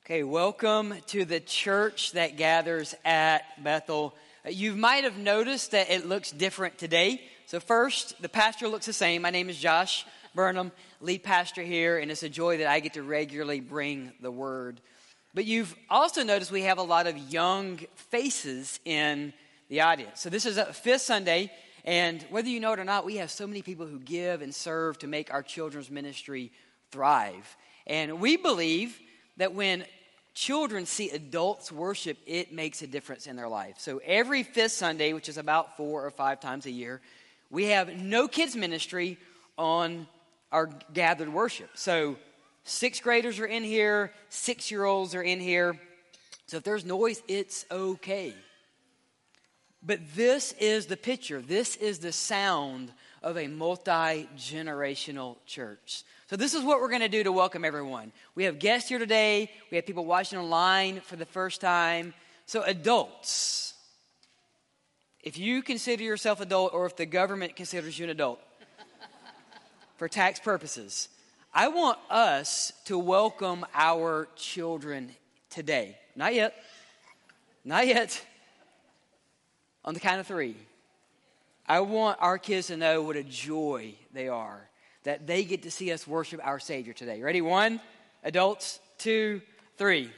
Okay, welcome to the church that gathers at Bethel. You might have noticed that it looks different today. So first, the pastor looks the same. My name is Josh Burnham, lead pastor here, and it's a joy that I get to regularly bring the word. But you've also noticed we have a lot of young faces in the audience. So this is a fifth Sunday, and whether you know it or not, we have so many people who give and serve to make our children's ministry thrive. And we believe that when children see adults worship, it makes a difference in their life. So every fifth Sunday, which is about 4 or 5 times a year, we have no kids ministry on our gathered worship. So 6th graders are in here, 6-year-olds are in here. So if there's noise, it's okay. But this is the picture. This is the sound of a multi-generational church. So this is what we're going to do to welcome everyone. We have guests here today. We have people watching online for the first time. So adults, if you consider yourself adult or if the government considers you an adult for tax purposes, I want us to welcome our children today. Not yet. Not yet. On the count of 3. I want our kids to know what a joy they are, that they get to see us worship our Savior today. Ready? 1, adults, 2, 3.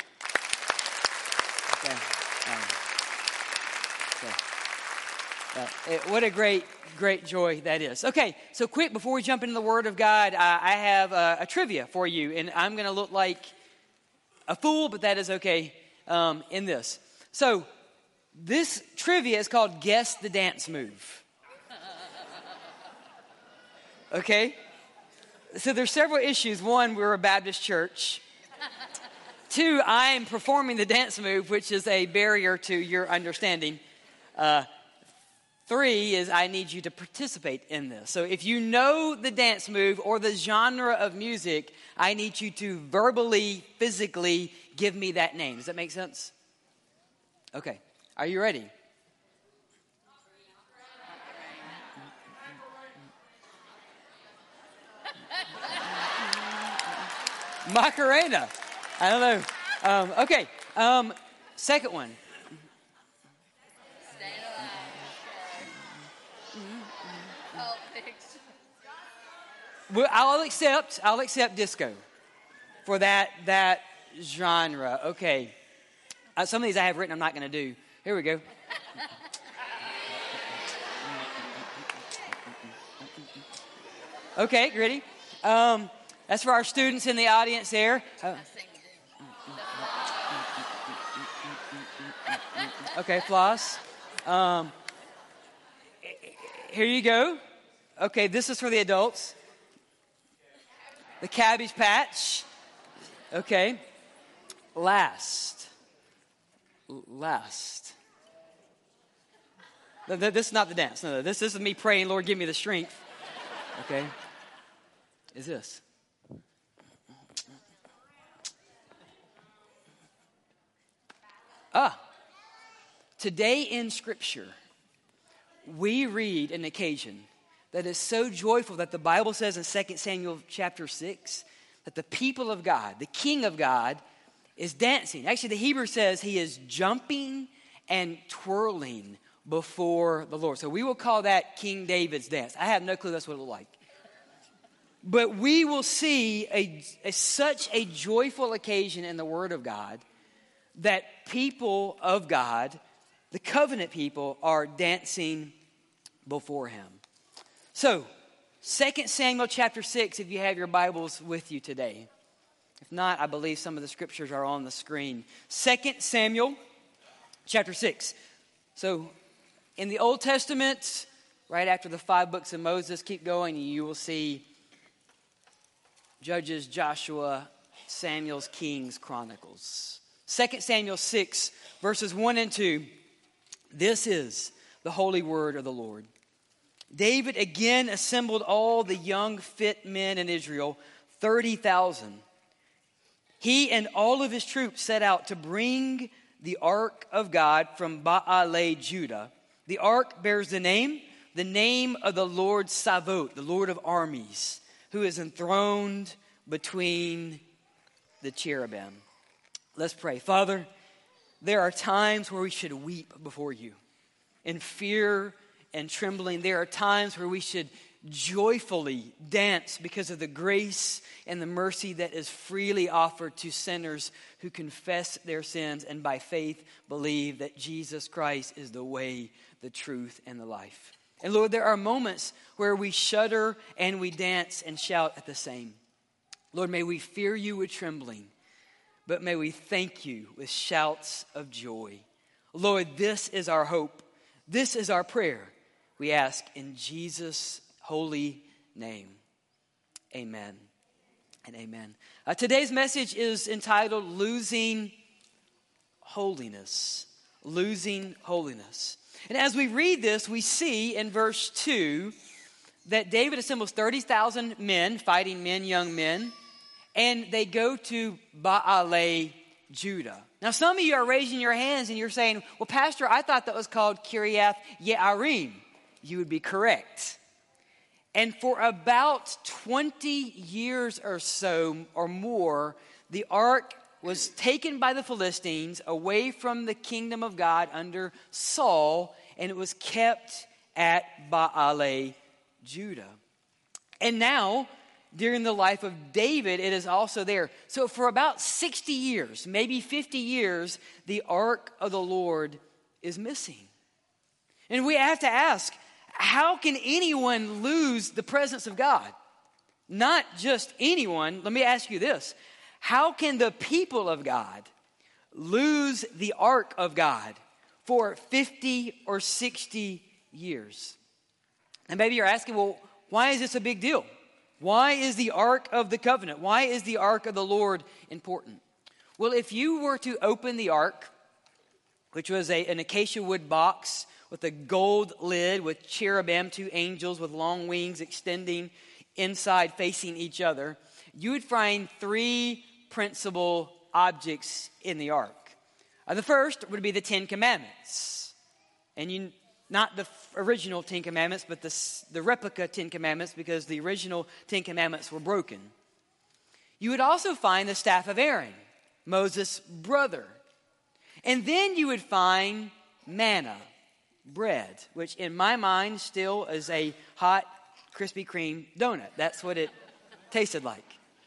Okay. What a great joy that is. Okay, so quick, before we jump into the Word of God, I have a trivia for you, and I'm going to look like a fool, but that is okay in this. So this trivia is called Guess the Dance Move. Okay? So there's several issues. 1, we're a Baptist church. 2, I am performing the dance move, which is a barrier to your understanding. 3 is I need you to participate in this. So if you know the dance move or the genre of music, I need you to verbally, physically give me that name. Does that make sense? Okay. Are you ready? Macarena. I don't know. Okay. Second one. Well, I'll accept disco for that genre. Okay. Some of these I have written I'm not going to do. Here we go. Okay, ready? That's for our students in the audience there. Okay, floss. Here you go. Okay, this is for the adults. The Cabbage Patch. Okay. Last. No, this is not the dance. No, this is me praying, Lord, give me the strength. Okay. Is this. Today in Scripture, we read an occasion that is so joyful that the Bible says in 2 Samuel chapter 6 that the people of God, the King of God, is dancing. Actually, the Hebrew says he is jumping and twirling before the Lord. So we will call that King David's dance. I have no clue that's what it looked like. But we will see such a joyful occasion in the Word of God that people of God, the covenant people, are dancing before him. So, 2 Samuel chapter 6, if you have your Bibles with you today. If not, I believe some of the scriptures are on the screen. 2 Samuel chapter 6. So, in the Old Testament, right after the 5 books of Moses, keep going, you will see Judges, Joshua, Samuel's, Kings, Chronicles. 2 Samuel 6, verses 1 and 2. This is the holy word of the Lord. David again assembled all the young fit men in Israel, 30,000. He and all of his troops set out to bring the ark of God from Baaleh, Judah. The ark bears the name of the Lord Savot, the Lord of armies, who is enthroned between the cherubim. Let's pray. Father, there are times where we should weep before you in fear and trembling. There are times where we should joyfully dance because of the grace and the mercy that is freely offered to sinners who confess their sins and by faith believe that Jesus Christ is the way, the truth, and the life. And Lord, there are moments where we shudder and we dance and shout at the same. Lord, may we fear you with trembling, but may we thank you with shouts of joy. Lord, this is our hope. This is our prayer. We ask in Jesus' holy name. Amen and amen. Today's message is entitled Losing Holiness. Losing Holiness. And as we read this, we see in verse 2 that David assembles 30,000 men, fighting men, young men, and they go to Baalei, Judah. Now, some of you are raising your hands and you're saying, well, Pastor, I thought that was called Kiriath Ye'arim. You would be correct. And for about 20 years or so or more, the ark was taken by the Philistines away from the kingdom of God under Saul, and it was kept at Baalei, Judah. And now, during the life of David, it is also there. So for about 60 years, maybe 50 years, the ark of the Lord is missing. And we have to ask, how can anyone lose the presence of God? Not just anyone. Let me ask you this. How can the people of God lose the ark of God for 50 or 60 years? And maybe you're asking, well, why is this a big deal? Why is the Ark of the Covenant? Why is the Ark of the Lord important? Well, if you were to open the Ark, which was an acacia wood box with a gold lid with cherubim, two angels with long wings extending inside facing each other, you would find three principal objects in the Ark. The first would be the Ten Commandments. And not the original Ten Commandments, but the replica Ten Commandments, because the original Ten Commandments were broken. You would also find the staff of Aaron, Moses' brother. And then you would find manna, bread, which in my mind still is a hot Krispy Kreme donut. That's what it tasted like.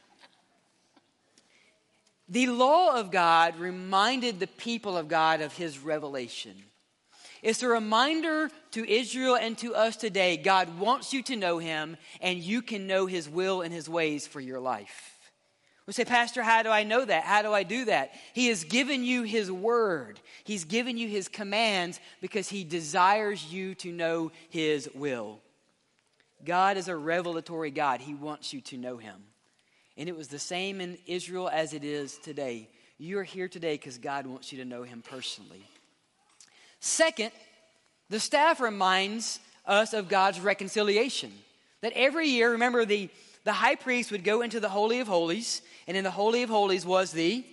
The law of God reminded the people of God of his revelation. It's a reminder to Israel and to us today, God wants you to know him and you can know his will and his ways for your life. We say, Pastor, how do I know that? How do I do that? He has given you his word. He's given you his commands because he desires you to know his will. God is a revelatory God. He wants you to know him. And it was the same in Israel as it is today. You are here today because God wants you to know him personally. Second, the staff reminds us of God's reconciliation. That every year, remember, the high priest would go into the Holy of Holies, and in the Holy of Holies was the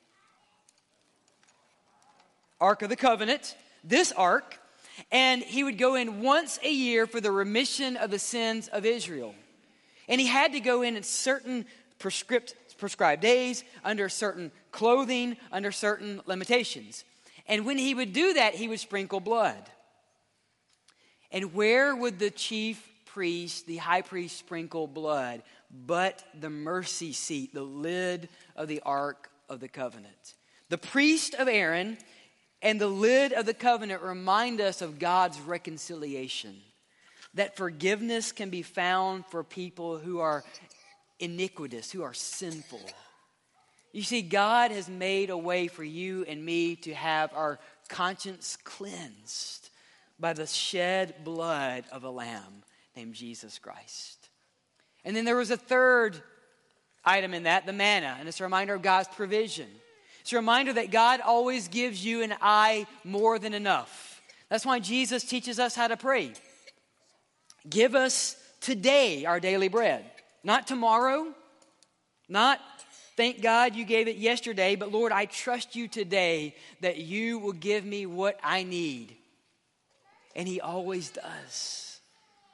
Ark of the Covenant, this Ark, and he would go in once a year for the remission of the sins of Israel. And he had to go in at certain prescribed days, under certain clothing, under certain limitations. And when he would do that, he would sprinkle blood. And where would the chief priest, the high priest, sprinkle blood? But the mercy seat, the lid of the Ark of the Covenant. The priest of Aaron and the lid of the covenant remind us of God's reconciliation. That forgiveness can be found for people who are iniquitous, who are sinful. You see, God has made a way for you and me to have our conscience cleansed by the shed blood of a lamb named Jesus Christ. And then there was a third item in that, the manna, and it's a reminder of God's provision. It's a reminder that God always gives you and I more than enough. That's why Jesus teaches us how to pray. Give us today our daily bread. Not tomorrow, not thank God you gave it yesterday, but Lord, I trust you today that you will give me what I need. And he always does.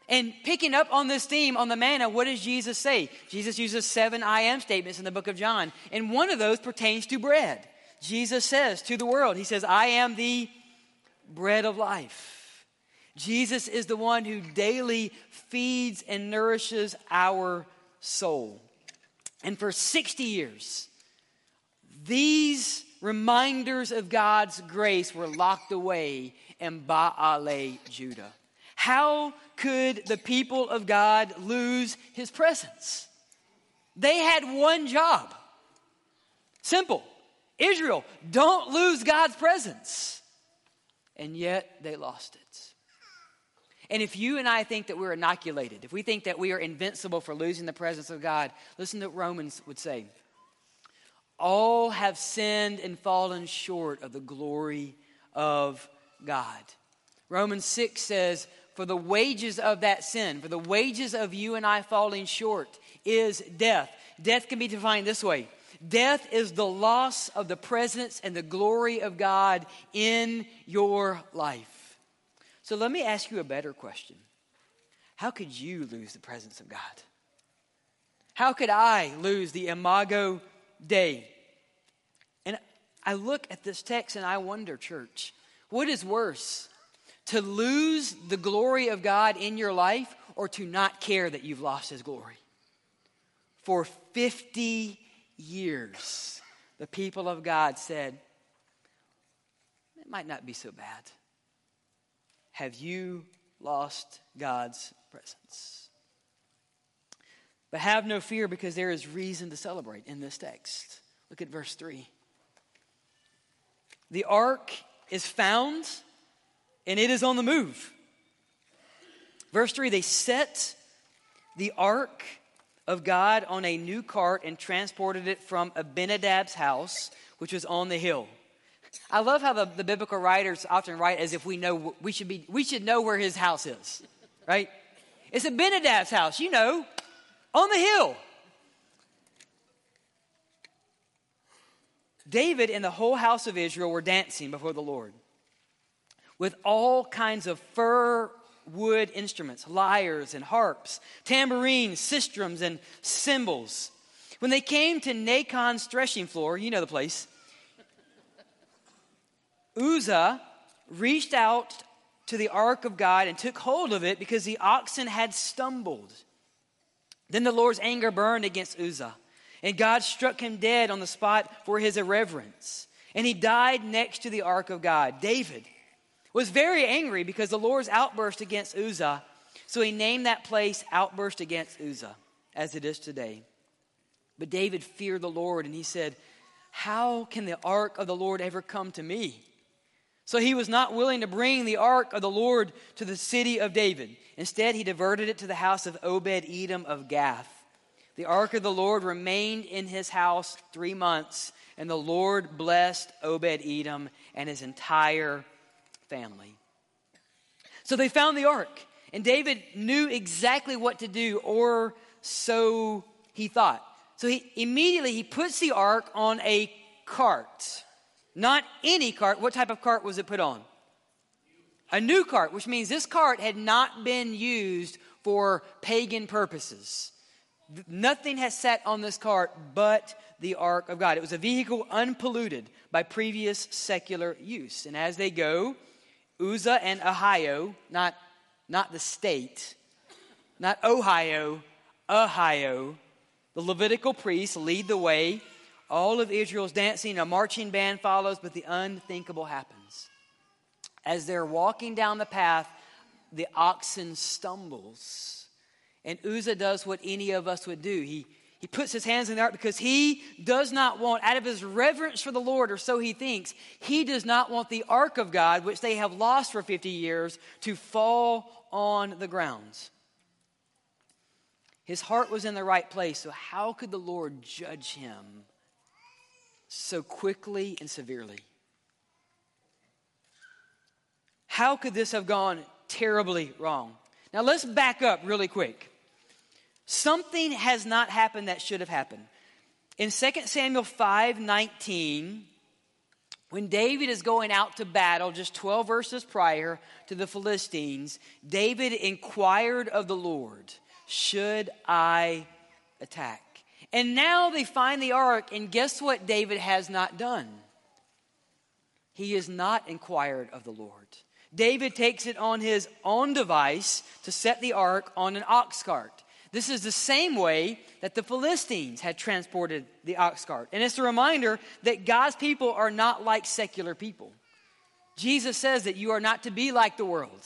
And picking up on this theme on the manna, what does Jesus say? Jesus uses 7 I am statements in the book of John. And one of those pertains to bread. Jesus says to the world, he says, I am the bread of life. Jesus is the one who daily feeds and nourishes our soul. And for 60 years, these reminders of God's grace were locked away in Ba'alei Judah. How could the people of God lose his presence? They had one job. Simple. Israel, don't lose God's presence. And yet they lost it. And if you and I think that we're inoculated, if we think that we are invincible for losing the presence of God, listen to what Romans would say. All have sinned and fallen short of the glory of God. Romans 6 says, for the wages of that sin, for the wages of you and I falling short is death. Death can be defined this way. Death is the loss of the presence and the glory of God in your life. So let me ask you a better question. How could you lose the presence of God? How could I lose the Imago Dei? And I look at this text and I wonder, church, what is worse? To lose the glory of God in your life or to not care that you've lost his glory? For 50 years, the people of God said, it might not be so bad. Have you lost God's presence? But have no fear, because there is reason to celebrate in this text. Look at verse 3. The ark is found and it is on the move. Verse 3, they set the ark of God on a new cart and transported it from Abinadab's house, which was on the hill. I love how the biblical writers often write as if we should know where his house is, right? It's Abinadab's house, on the hill. David and the whole house of Israel were dancing before the Lord with all kinds of fir wood instruments, lyres and harps, tambourines, sistrums, and cymbals. When they came to Nachon's threshing floor, you know the place, Uzzah reached out to the ark of God and took hold of it because the oxen had stumbled. Then the Lord's anger burned against Uzzah, and God struck him dead on the spot for his irreverence. And he died next to the ark of God. David was very angry because the Lord's outburst against Uzzah, so he named that place Outburst Against Uzzah, as it is today. But David feared the Lord, and he said, how can the ark of the Lord ever come to me? So he was not willing to bring the ark of the Lord to the city of David. Instead, he diverted it to the house of Obed-Edom of Gath. The ark of the Lord remained in his house 3 months, and the Lord blessed Obed-Edom and his entire family. So they found the ark, and David knew exactly what to do, or so he thought. So he puts the ark on a cart. Not any cart. What type of cart was it put on? A new cart, which means this cart had not been used for pagan purposes. Nothing has sat on this cart but the ark of God. It was a vehicle unpolluted by previous secular use. And as they go, Uzzah and Ahio, not the state, not Ohio, Ahio, the Levitical priests lead the way. All of Israel's dancing, a marching band follows, but the unthinkable happens. As they're walking down the path, the oxen stumbles. And Uzzah does what any of us would do. He puts his hands in the ark because he does not want, out of his reverence for the Lord, or so he thinks, he does not want the ark of God, which they have lost for 50 years, to fall on the ground. His heart was in the right place, so how could the Lord judge him so quickly and severely? How could this have gone terribly wrong? Now let's back up really quick. Something has not happened that should have happened. In 2 Samuel 5:19, When David is going out to battle, just 12 verses prior to the Philistines, David inquired of the Lord, should I attack? And now they find the ark, and guess what David has not done? He has not inquired of the Lord. David takes it on his own device to set the ark on an ox cart. This is the same way that the Philistines had transported the ox cart. And it's a reminder that God's people are not like secular people. Jesus says that you are not to be like the world.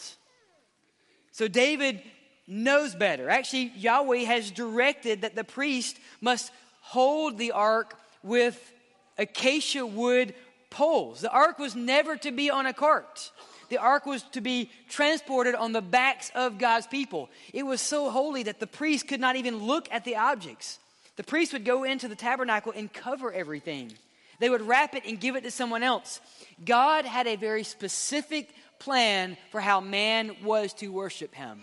So David knows better. Actually, Yahweh has directed that the priest must hold the ark with acacia wood poles. The ark was never to be on a cart. The ark was to be transported on the backs of God's people. It was so holy that the priest could not even look at the objects. The priest would go into the tabernacle and cover everything. They would wrap it and give it to someone else. God had a very specific plan for how man was to worship him.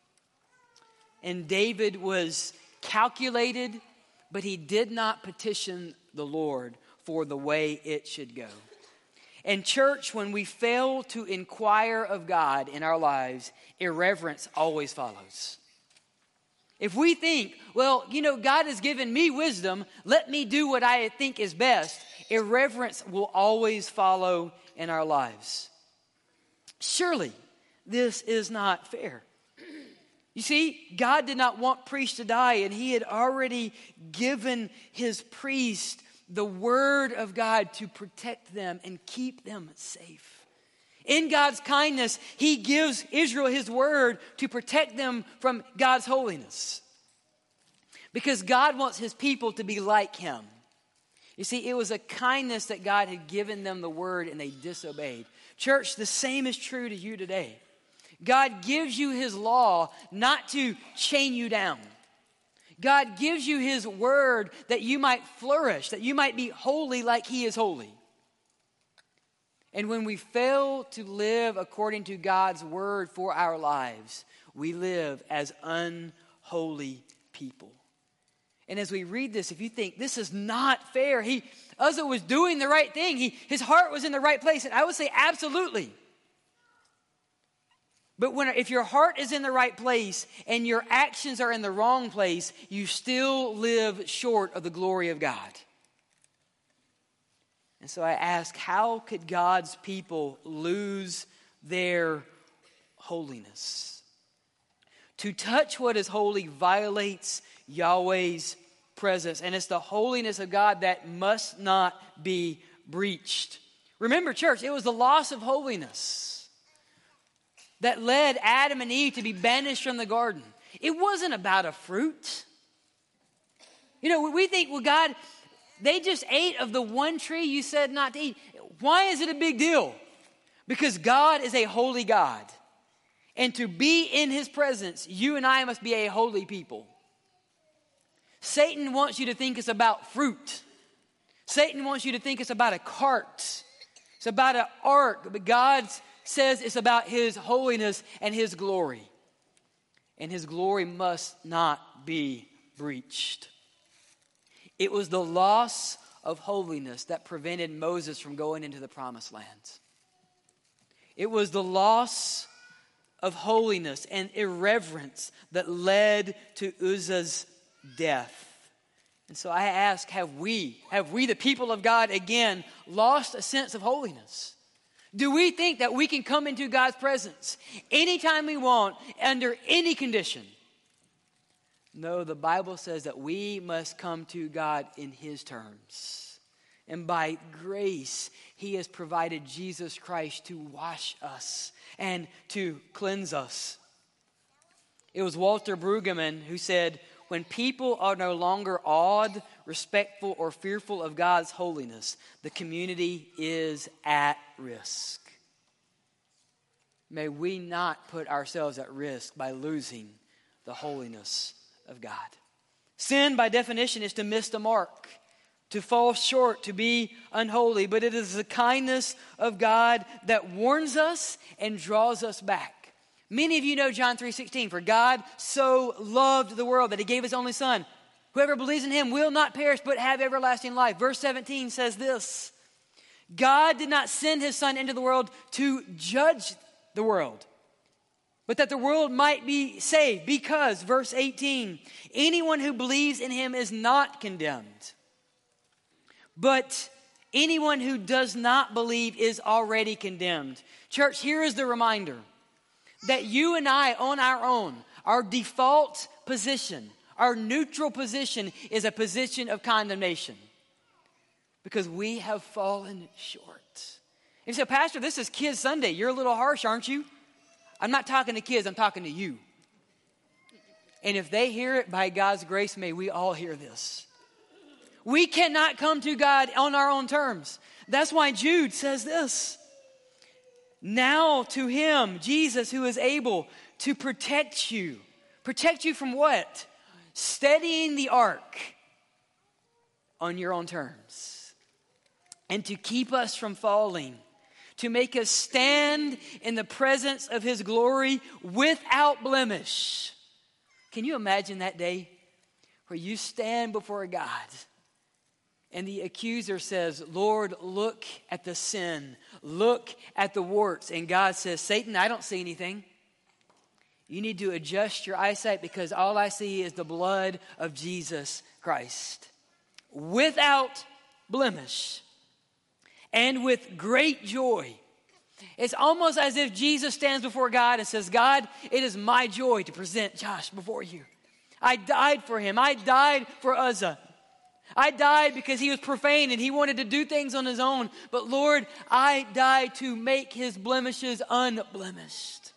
And David was calculated, but he did not petition the Lord for the way it should go. And church, when we fail to inquire of God in our lives, irreverence always follows. If we think, well, God has given me wisdom, let me do what I think is best, irreverence will always follow in our lives. Surely, this is not fair. You see, God did not want priests to die, and he had already given his priest the word of God to protect them and keep them safe. In God's kindness, he gives Israel his word to protect them from God's holiness. Because God wants his people to be like him. You see, it was a kindness that God had given them the word and they disobeyed. Church, the same is true to you today. God gives you his law not to chain you down. God gives you his word that you might flourish, that you might be holy like he is holy. And when we fail to live according to God's word for our lives, we live as unholy people. And as we read this, if you think this is not fair, Uzzah was doing the right thing. His heart was in the right place. And I would say absolutely. But if your heart is in the right place and your actions are in the wrong place, you still live short of the glory of God. And so I ask, how could God's people lose their holiness? To touch what is holy violates Yahweh's presence, and it's the holiness of God that must not be breached. Remember, church, it was the loss of holiness that led Adam and Eve to be banished from the garden. It wasn't about a fruit. We think, well, God, they just ate of the one tree you said not to eat. Why is it a big deal? Because God is a holy God. And to be in his presence, you and I must be a holy people. Satan wants you to think it's about fruit. Satan wants you to think it's about a cart. It's about an ark. But God says it's about his holiness and his glory. And his glory must not be breached. It was the loss of holiness that prevented Moses from going into the promised land. It was the loss of holiness and irreverence that led to Uzzah's death. And so I ask, have we the people of God again lost a sense of holiness? Do we think that we can come into God's presence anytime we want, under any condition? No, the Bible says that we must come to God in his terms. And by grace, he has provided Jesus Christ to wash us and to cleanse us. It was Walter Brueggemann who said, when people are no longer awed, respectful, or fearful of God's holiness, the community is at risk. May we not put ourselves at risk by losing the holiness of God. Sin, by definition, is to miss the mark, to fall short, to be unholy. But it is the kindness of God that warns us and draws us back. Many of you know John 3:16. For God so loved the world that he gave his only son. Whoever believes in him will not perish but have everlasting life. Verse 17 says this. God did not send his Son into the world to judge the world, but that the world might be saved. Because, verse 18, anyone who believes in him is not condemned. But anyone who does not believe is already condemned. Church, here is the reminder that you and I, on our own, our default position, our neutral position is a position of condemnation. Because we have fallen short. You say, Pastor, this is Kids Sunday. You're a little harsh, aren't you? I'm not talking to kids, I'm talking to you. And if they hear it, by God's grace, may we all hear this. We cannot come to God on our own terms. That's why Jude says this. Now to him, Jesus, who is able to protect you. Protect you from what? Steadying the ark on your own terms. And to keep us from falling. To make us stand in the presence of his glory without blemish. Can you imagine that day where you stand before God and the accuser says, Lord, look at the sin. Look at the warts. And God says, Satan, I don't see anything. You need to adjust your eyesight because all I see is the blood of Jesus Christ. Without blemish. And with great joy. It's almost as if Jesus stands before God and says, God, it is my joy to present Josh before you. I died for him. I died for Uzzah. I died because he was profane and he wanted to do things on his own. But Lord, I died to make his blemishes unblemished.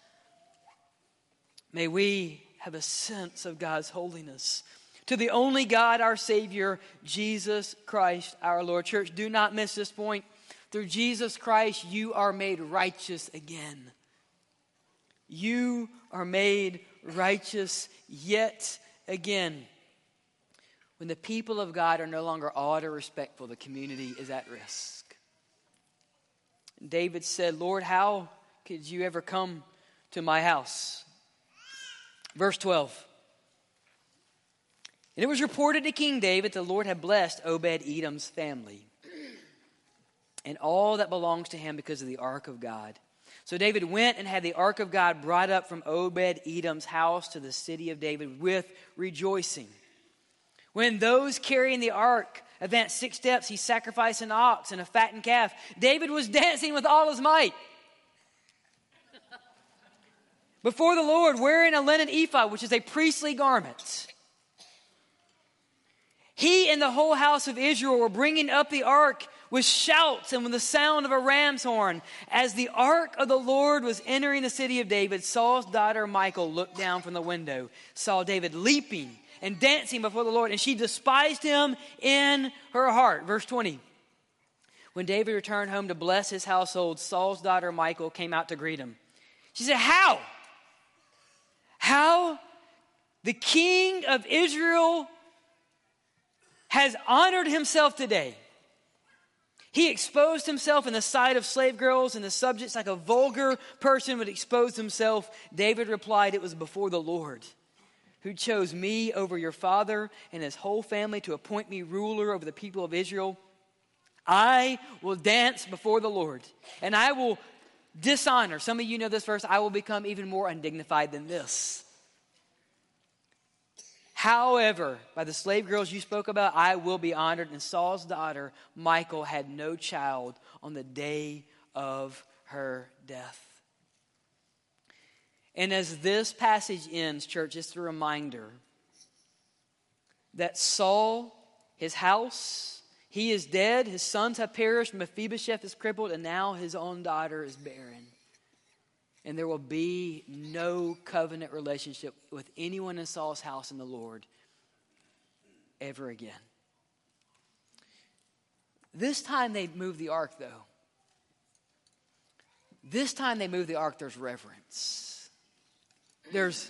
May we have a sense of God's holiness. To the only God, our Savior, Jesus Christ, our Lord. Church, do not miss this point. Through Jesus Christ, you are made righteous again. You are made righteous yet again. When the people of God are no longer awed or respectful, the community is at risk. David said, Lord, how could you ever come to my house? Verse 12. And it was reported to King David the Lord had blessed Obed-Edom's family and all that belongs to him because of the ark of God. So David went and had the ark of God brought up from Obed-Edom's house to the city of David with rejoicing. When those carrying the ark advanced 6 steps, he sacrificed an ox and a fattened calf. David was dancing with all his might before the Lord, wearing a linen ephod, which is a priestly garment. He and the whole house of Israel were bringing up the ark with shouts and with the sound of a ram's horn. As the ark of the Lord was entering the city of David, Saul's daughter Michal looked down from the window, saw David leaping and dancing before the Lord, and she despised him in her heart. Verse 20. When David returned home to bless his household, Saul's daughter Michal came out to greet him. She said, How? How the king of Israel has honored himself today. He exposed himself in the sight of slave girls and the subjects like a vulgar person would expose himself. David replied, it was before the Lord who chose me over your father and his whole family to appoint me ruler over the people of Israel. I will dance before the Lord and I will dishonor. Some of you know this verse. I will become even more undignified than this. However, by the slave girls you spoke about, I will be honored. And Saul's daughter, Michal, had no child on the day of her death. And as this passage ends, church, it's a reminder that Saul, his house, he is dead. His sons have perished. Mephibosheth is crippled. And now his own daughter is barren. And there will be no covenant relationship with anyone in Saul's house and the Lord ever again. This time they moved the ark, though. This time they moved the ark, there's reverence. There's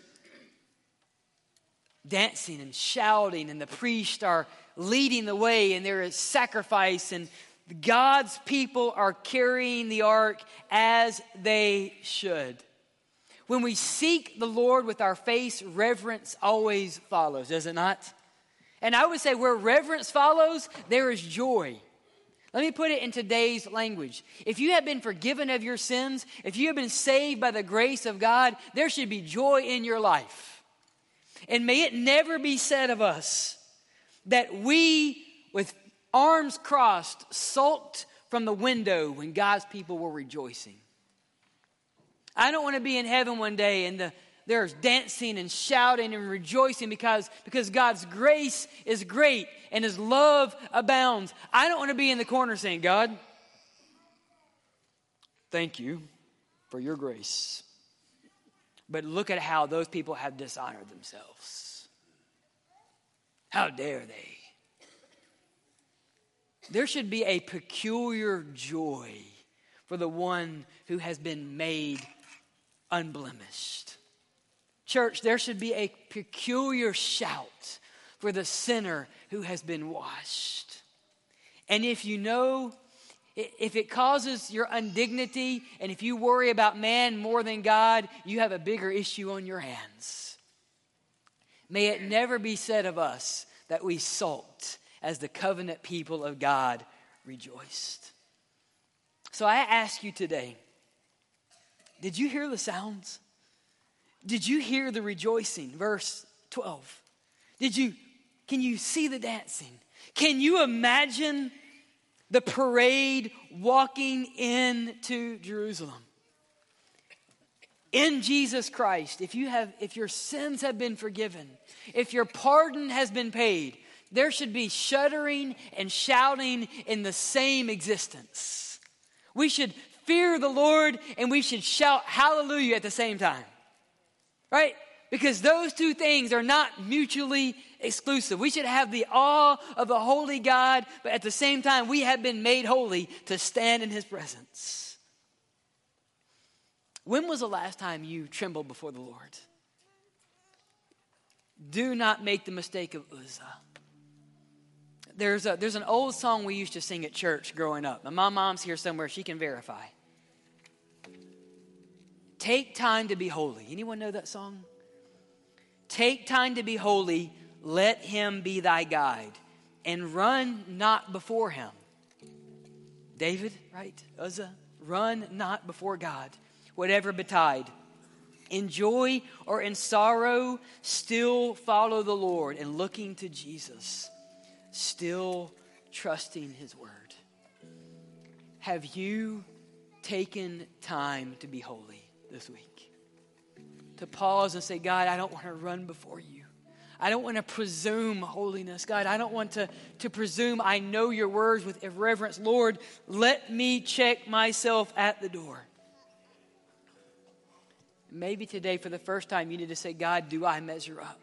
dancing and shouting, and the priests are leading the way, and there is sacrifice, and God's people are carrying the ark as they should. When we seek the Lord with our face, reverence always follows, does it not? And I would say where reverence follows, there is joy. Let me put it in today's language. If you have been forgiven of your sins, if you have been saved by the grace of God, there should be joy in your life. And may it never be said of us that we, with arms crossed, sulked from the window when God's people were rejoicing. I don't want to be in heaven one day and there's dancing and shouting and rejoicing because God's grace is great and His love abounds. I don't want to be in the corner saying, God, thank you for your grace. But look at how those people have dishonored themselves. How dare they? There should be a peculiar joy for the one who has been made unblemished. Church, there should be a peculiar shout for the sinner who has been washed. And if it causes your indignity, and if you worry about man more than God, you have a bigger issue on your hands. May it never be said of us that we sulked as the covenant people of God rejoiced. So I ask you today, did you hear the sounds? Did you hear the rejoicing? Verse 12. Can you see the dancing? Can you imagine the parade walking into Jerusalem? In Jesus Christ, if your sins have been forgiven, if your pardon has been paid, there should be shuddering and shouting in the same existence. We should fear the Lord and we should shout hallelujah at the same time. Right? Because those two things are not mutually exclusive. We should have the awe of the holy God, but at the same time, we have been made holy to stand in His presence. When was the last time you trembled before the Lord? Do not make the mistake of Uzzah. There's an old song we used to sing at church growing up. And my mom's here somewhere. She can verify. Take time to be holy. Anyone know that song? Take time to be holy. Let Him be thy guide. And run not before Him. David, right? Uzzah. Run not before God. Whatever betide. In joy or in sorrow, still follow the Lord. And looking to Jesus. Still trusting His word. Have you taken time to be holy this week? To pause and say, God, I don't want to run before you. I don't want to presume holiness. God, I don't want to presume I know your words with irreverence. Lord, let me check myself at the door. Maybe today for the first time you need to say, God, do I measure up?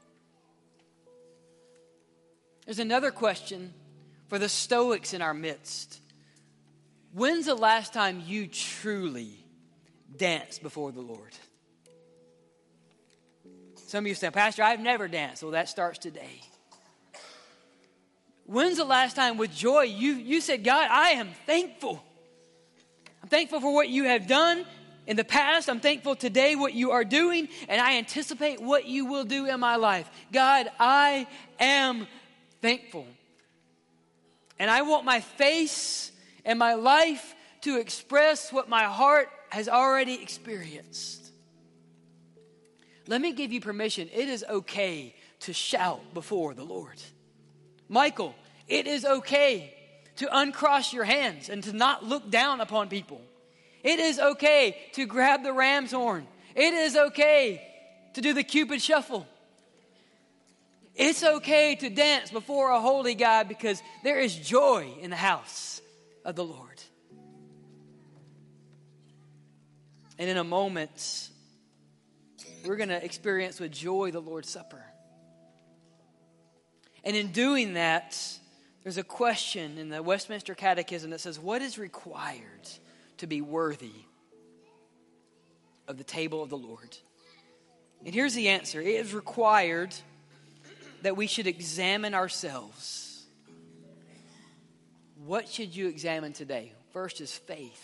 There's another question for the Stoics in our midst. When's the last time you truly danced before the Lord? Some of you say, Pastor, I've never danced. Well, that starts today. When's the last time with joy you said, God, I am thankful. I'm thankful for what you have done in the past. I'm thankful today what you are doing, and I anticipate what you will do in my life. God, I am thankful. And I want my face and my life to express what my heart has already experienced. Let me give you permission. It is okay to shout before the Lord. Michael, it is okay to uncross your hands and to not look down upon people. It is okay to grab the ram's horn. It is okay to do the Cupid shuffle. It's okay to dance before a holy God because there is joy in the house of the Lord. And in a moment, we're going to experience with joy the Lord's Supper. And in doing that, there's a question in the Westminster Catechism that says, what is required to be worthy of the table of the Lord? And here's the answer. It is required that we should examine ourselves. What should you examine today? First is faith.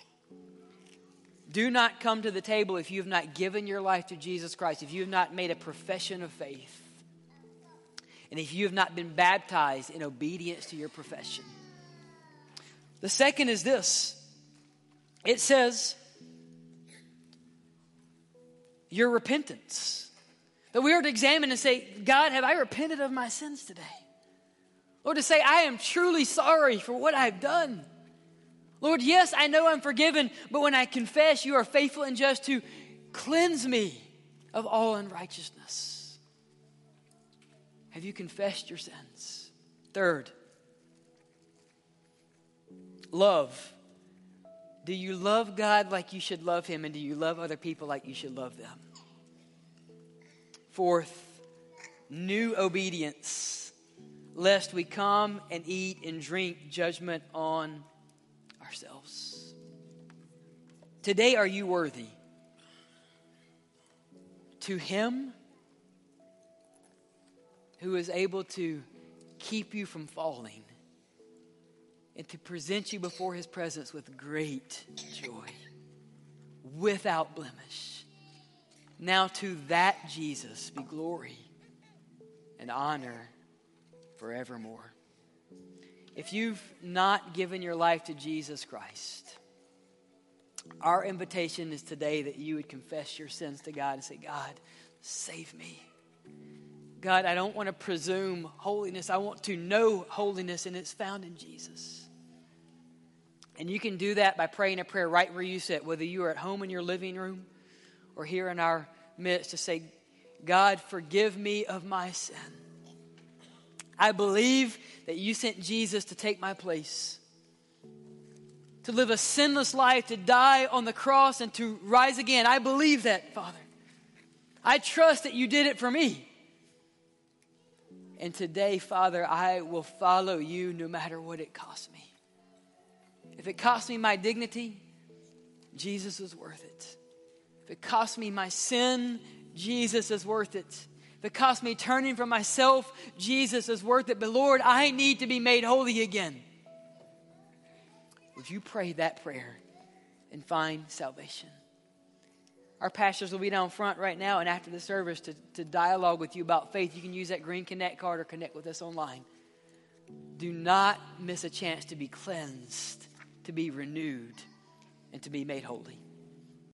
Do not come to the table if you have not given your life to Jesus Christ, if you have not made a profession of faith, and if you have not been baptized in obedience to your profession. The second is this. It says, your repentance. That we are to examine and say, God, have I repented of my sins today? Lord, to say, I am truly sorry for what I've done. Lord, yes, I know I'm forgiven, but when I confess, you are faithful and just to cleanse me of all unrighteousness. Have you confessed your sins? Third, love. Do you love God like you should love him, and do you love other people like you should love them? Fourth, new obedience, lest we come and eat and drink judgment on ourselves. Today, are you worthy? To him who is able to keep you from falling and to present you before his presence with great joy, without blemish. Now to that Jesus be glory and honor forevermore. If you've not given your life to Jesus Christ, our invitation is today that you would confess your sins to God and say, God, save me. God, I don't want to presume holiness. I want to know holiness, and it's found in Jesus. And you can do that by praying a prayer right where you sit, whether you are at home in your living room or here in our midst, to say, God, forgive me of my sin. I believe that you sent Jesus to take my place, to live a sinless life, to die on the cross and to rise again. I believe that, Father. I trust that you did it for me. And today, Father, I will follow you no matter what it costs me. If it costs me my dignity, Jesus is worth it. If it costs me my sin, Jesus is worth it. If it costs me turning from myself, Jesus is worth it. But Lord, I need to be made holy again. Would you pray that prayer and find salvation? Our pastors will be down front right now, and after the service to dialogue with you about faith. You can use that green Connect card or connect with us online. Do not miss a chance to be cleansed, to be renewed, and to be made holy.